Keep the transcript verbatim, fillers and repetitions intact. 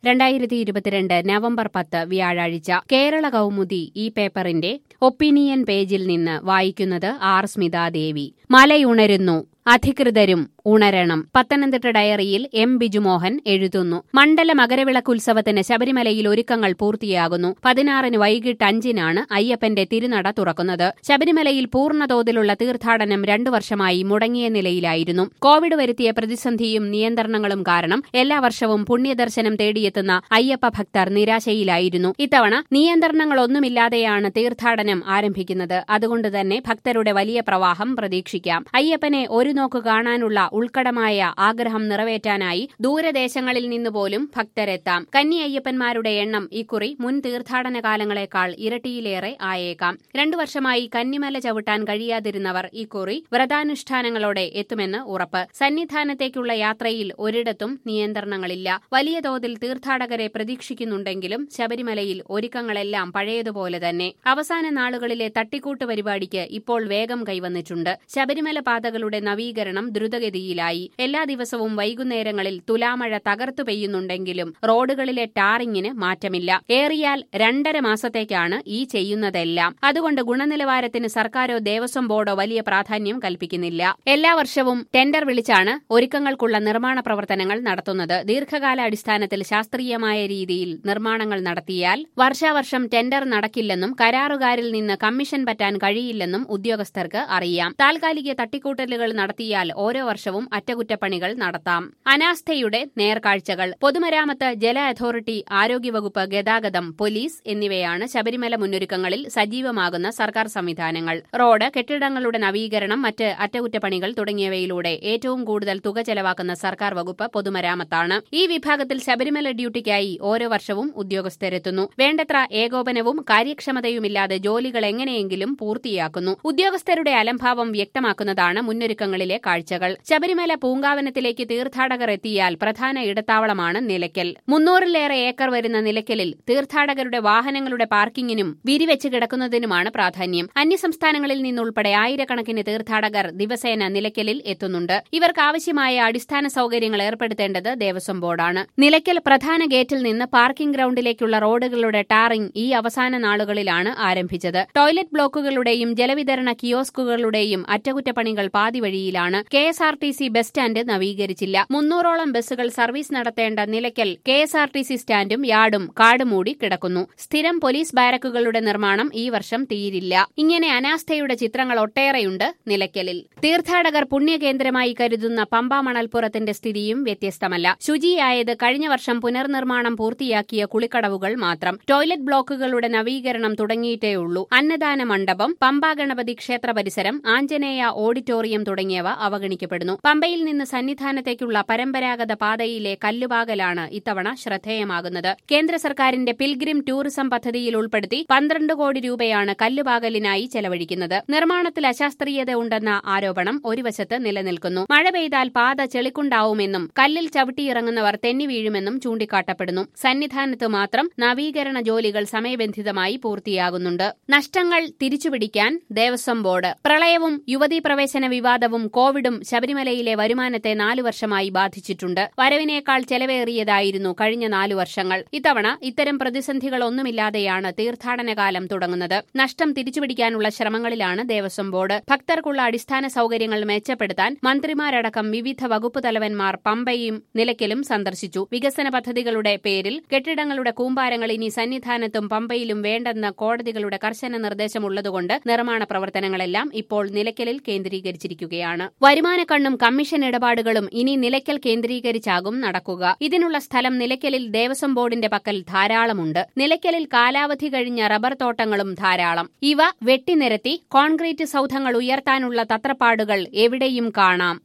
രണ്ടായിരത്തി ഇരുപത്തിരണ്ട് നവംബർ പത്ത് വ്യാഴാഴ്ച കേരള കൗമുദി ഈ പേപ്പറിന്റെ ഒപ്പീനിയൻ പേജിൽ നിന്ന് വായിക്കുന്നത് ആർ സ്മിതാദേവി. മലയുണരുന്നു, അധികൃതരും ഉണരണം. പത്തനംതിട്ട ഡയറിയിൽ എം ബിജുമോഹൻ എഴുതുന്നു. മണ്ഡല മകരവിളക്കുത്സവത്തിന് ശബരിമലയിൽ ഒരുക്കങ്ങൾ പൂർത്തിയാകുന്നു. പതിനാറിന് വൈകിട്ട് അഞ്ചിനാണ് അയ്യപ്പന്റെ തിരുനട തുറക്കുന്നത്. ശബരിമലയിൽ പൂർണ്ണതോതിലുള്ള തീർത്ഥാടനം രണ്ടു വർഷമായി മുടങ്ങിയ നിലയിലായിരുന്നു. കോവിഡ് വരുത്തിയ പ്രതിസന്ധിയും നിയന്ത്രണങ്ങളും കാരണം എല്ലാ വർഷവും പുണ്യദർശനം തേടിയെത്തുന്ന അയ്യപ്പ ഭക്തർ നിരാശയിലായിരുന്നു. ഇത്തവണ നിയന്ത്രണങ്ങളൊന്നുമില്ലാതെയാണ് തീർത്ഥാടനം ആരംഭിക്കുന്നത്. അതുകൊണ്ടുതന്നെ ഭക്തരുടെ വലിയ പ്രവാഹം പ്രതീക്ഷിക്കാം. അയ്യപ്പനെ ഒരു നോക്ക് കാണാനുള്ള ഉൾക്കടമായ ആഗ്രഹം നിറവേറ്റാനായി ദൂരദേശങ്ങളിൽ നിന്നുപോലും ഭക്തരെത്താം. കന്നി അയ്യപ്പന്മാരുടെ എണ്ണം ഇക്കുറി മുൻ തീർത്ഥാടന കാലങ്ങളെക്കാൾ ഇരട്ടിയിലേറെ ആയേക്കാം. രണ്ടു വർഷമായി കന്നിമല ചവിട്ടാൻ കഴിയാതിരുന്നവർ ഇക്കുറി വ്രതാനുഷ്ഠാനങ്ങളോടെ എത്തുമെന്ന് ഉറപ്പ്. സന്നിധാനത്തേക്കുള്ള യാത്രയിൽ ഒരിടത്തും നിയന്ത്രണങ്ങളില്ല. വലിയ തോതിൽ തീർത്ഥാടകരെ പ്രതീക്ഷിക്കുന്നുണ്ടെങ്കിലും ശബരിമലയിൽ ഒരുക്കങ്ങളെല്ലാം പഴയതുപോലെ തന്നെ. അവസാന നാളുകളിലെ തട്ടിക്കൂട്ട് പരിപാടിക്ക് ഇപ്പോൾ വേഗം കൈവന്നിട്ടുണ്ട്. ശബരിമല പാതകളുടെ നവീകരണം ദ്രുതഗതിയിലായി. എല്ലാ ദിവസവും വൈകുന്നേരങ്ങളിൽ തുലാമഴ തകർത്തു പെയ്യുന്നുണ്ടെങ്കിലും റോഡുകളിലെ ടാറിങ്ങിന് മാറ്റമില്ല. ഏറിയാൽ രണ്ടര മാസത്തേക്കാണ് ഈ ചെയ്യുന്നതെല്ലാം. അതുകൊണ്ട് ഗുണനിലവാരത്തിന് സർക്കാരോ ദേവസ്വം ബോർഡോ വലിയ പ്രാധാന്യം കൽപ്പിക്കുന്നില്ല. എല്ലാ വർഷവും ടെൻഡർ വിളിച്ചാണ് ഒരുക്കങ്ങൾക്കുള്ള നിർമ്മാണ പ്രവർത്തനങ്ങൾ നടത്തുന്നത്. ദീർഘകാല അടിസ്ഥാനത്തിൽ ശാസ്ത്രീയമായ രീതിയിൽ നിർമ്മാണങ്ങൾ നടത്തിയാൽ വർഷാവർഷം ടെൻഡർ നടക്കില്ലെന്നും കരാറുകാരിൽ നിന്ന് കമ്മീഷൻ പറ്റാൻ കഴിയില്ലെന്നും ഉദ്യോഗസ്ഥർക്ക് അറിയാം. താൽക്കാലിക തട്ടിക്കൂട്ടലുകൾ നടത്തിയാൽ ഓരോ വർഷവും അറ്റകുറ്റപ്പണികൾ നടത്താം. അനാസ്ഥയുടെ നേർക്കാഴ്ചകൾ. പൊതുമരാമത്ത്, ജല അതോറിറ്റി, ആരോഗ്യവകുപ്പ്, ഗതാഗതം, പോലീസ് എന്നിവയാണ് ശബരിമല മുന്നൊരുക്കങ്ങളിൽ സജീവമാകുന്ന സർക്കാർ സംവിധാനങ്ങൾ. റോഡ്, കെട്ടിടങ്ങളുടെ നവീകരണം, മറ്റ് അറ്റകുറ്റപ്പണികൾ തുടങ്ങിയവയിലൂടെ ഏറ്റവും കൂടുതൽ തുക ചെലവാക്കുന്ന സർക്കാർ വകുപ്പ് പൊതുമരാമത്താണ്. ഈ വിഭാഗത്തിൽ ശബരിമല ഡ്യൂട്ടിക്കായി ഓരോ വർഷവും ഉദ്യോഗസ്ഥരെത്തുന്നു. വേണ്ടത്ര ഏകോപനവും കാര്യക്ഷമതയുമില്ലാതെ ജോലികൾ എങ്ങനെയെങ്കിലും പൂർത്തിയാക്കുന്നു. ഉദ്യോഗസ്ഥരുടെ അലംഭാവം വ്യക്തമാക്കുന്നതാണ് മുന്നൊരുക്കങ്ങളിലെ കാഴ്ചകൾ. ശബരിമല പൂങ്കാവനത്തിലേക്ക് തീർത്ഥാടകർ എത്തിയാൽ പ്രധാന ഇടത്താവളമാണ് നിലയ്ക്കൽ. മുന്നൂറിലേറെ ഏക്കർ വരുന്ന നിലയ്ക്കലിൽ തീർത്ഥാടകരുടെ വാഹനങ്ങളുടെ പാർക്കിങ്ങിനും വിരിവെച്ച് കിടക്കുന്നതിനുമാണ് പ്രാധാന്യം. അന്യസംസ്ഥാനങ്ങളിൽ നിന്നുൾപ്പെടെ ആയിരക്കണക്കിന് തീർത്ഥാടകർ ദിവസേന നിലയ്ക്കലിൽ എത്തുന്നുണ്ട്. ഇവർക്ക് ആവശ്യമായ അടിസ്ഥാന സൌകര്യങ്ങൾ ഏർപ്പെടുത്തേണ്ടത് ദേവസ്വം ബോർഡാണ്. നിലയ്ക്കൽ പ്രധാന ഗേറ്റിൽ നിന്ന് പാർക്കിംഗ് ഗ്രൌണ്ടിലേക്കുള്ള റോഡുകളുടെ ടാറിംഗ് ഈ അവസാന നാളുകളിലാണ് ആരംഭിച്ചത്. ടോയ്ലറ്റ് ബ്ലോക്കുകളുടെയും ജലവിതരണ കിയോസ്കുകളുടെയും അറ്റകുറ്റപ്പണികൾ പാതിവഴിയിലാണ്. K S R T C bus stand നവീകരിച്ചില്ല. മുന്നൂറോളം ബസ്സുകൾ സർവീസ് നടത്തേണ്ട Nilakkal K S R T C സ്റ്റാൻഡും യാർഡും കാടുമൂടി കിടക്കുന്നു. സ്ഥിരം പോലീസ് ബാരക്കുകളുടെ നിർമ്മാണം ഈ വർഷം തീരില്ല. ഇങ്ങനെ അനാസ്ഥയുടെ ചിത്രങ്ങൾ ഒട്ടേറെയുണ്ട് നിലയ്ക്കലിൽ. തീർത്ഥാടകർ പുണ്യകേന്ദ്രമായി കരുതുന്ന പമ്പ മണൽപ്പുറത്തിന്റെ സ്ഥിതിയും വ്യത്യസ്തമല്ല. ശുചിയായത് കഴിഞ്ഞ വർഷം പുനർനിർമ്മാണം പൂർത്തിയാക്കിയ കുളിക്കടവുകൾ മാത്രം. ടോയ്ലറ്റ് ബ്ലോക്കുകളുടെ നവീകരണം തുടങ്ങിയിട്ടേയുള്ളൂ. അന്നദാന മണ്ഡപം, പമ്പ ഗണപതി ക്ഷേത്ര പരിസരം, ആഞ്ജനേയ ഓഡിറ്റോറിയം തുടങ്ങിയവ അവഗണിക്കപ്പെടുന്നു. പമ്പയിൽ നിന്ന് സന്നിധാനത്തേക്കുള്ള പരമ്പരാഗത പാതയിലെ കല്ലുപാകലാണ് ഇത്തവണ ശ്രദ്ധേയമാകുന്നത്. കേന്ദ്ര സർക്കാരിന്റെ പിൽഗ്രിം ടൂറിസം പദ്ധതിയിൽ ഉൾപ്പെടുത്തി പന്ത്രണ്ട് കോടി രൂപയാണ് കല്ലുപാകലിനായി ചെലവഴിക്കുന്നത്. നിർമ്മാണത്തിൽ അശാസ്ത്രീയത ഉണ്ടെന്ന ആരോപണം ഒരു വശത്ത് നിലനിൽക്കുന്നു. മഴ പെയ്താൽ പാത ചെളിക്കുണ്ടാവുമെന്നും കല്ലിൽ ചവിട്ടിയിറങ്ങുന്നവർ തെന്നി വീഴുമെന്നും ചൂണ്ടിക്കാട്ടപ്പെടുന്നു. സന്നിധാനത്ത് മാത്രം നവീകരണ ജോലികൾ സമയബന്ധിതമായി പൂർത്തിയാകുന്നുണ്ട്. നഷ്ടങ്ങൾ തിരിച്ചുപിടിക്കാൻ ദേവസ്വം ബോർഡ്. പ്രളയവും യുവതീ പ്രവേശന വിവാദവും കോവിഡും ശബരിമലയിലെ വരുമാനത്തെ നാലു വർഷമായി ബാധിച്ചിട്ടുണ്ട്. വരവിനേക്കാൾ ചെലവേറിയതായിരുന്നു കഴിഞ്ഞ നാലു വർഷങ്ങൾ. ഇത്തവണ ഇത്തരം പ്രതിസന്ധികളൊന്നുമില്ലാതെയാണ് തീർത്ഥാടനകാലം തുടങ്ങുന്നത്. നഷ്ടം തിരിച്ചുപിടിക്കാനുള്ള ശ്രമങ്ങളിലാണ് ദേവസ്വം ബോർഡ്. ഭക്തർക്കുള്ള അടിസ്ഥാന സൌകര്യങ്ങൾ മെച്ചപ്പെടുത്താൻ മന്ത്രിമാരടക്കം വിവിധ വകുപ്പ് തലവന്മാർ പമ്പയും നിലയ്ക്കലും സന്ദർശിച്ചു. വികസന പദ്ധതികളുടെ പേരിൽ കെട്ടിടങ്ങളുടെ കൂമ്പാരങ്ങൾ ഇനി സന്നിധാനത്തും പമ്പയിലും വേണ്ടെന്ന കോടതികളുടെ കർശന നിർദ്ദേശമുള്ളതുകൊണ്ട് നിർമ്മാണ പ്രവർത്തനങ്ങളെല്ലാം ഇപ്പോൾ നിലയ്ക്കലിൽ കേന്ദ്രീകരിച്ചിരിക്കുകയാണ്. വരുമാനക്കണ്ണും കമ്മീഷൻ ഇടപാടുകളും ഇനി നിലയ്ക്കൽ കേന്ദ്രീകരിച്ചാകും നടക്കുക. ഇതിനുള്ള സ്ഥലം നിലയ്ക്കലിൽ ദേവസ്വം ബോർഡിന്റെ പക്കൽ ധാരാളമുണ്ട്. നിലയ്ക്കലിൽ കാലാവധി കഴിഞ്ഞ റബ്ബർ തോട്ടങ്ങളും ധാരാളം. ഇവ വെട്ടിനിരത്തി കോൺക്രീറ്റ് സൌധങ്ങൾ ഉയർത്താനുള്ള തത്രപ്പാടുകൾ എവിടെയും കാണാം.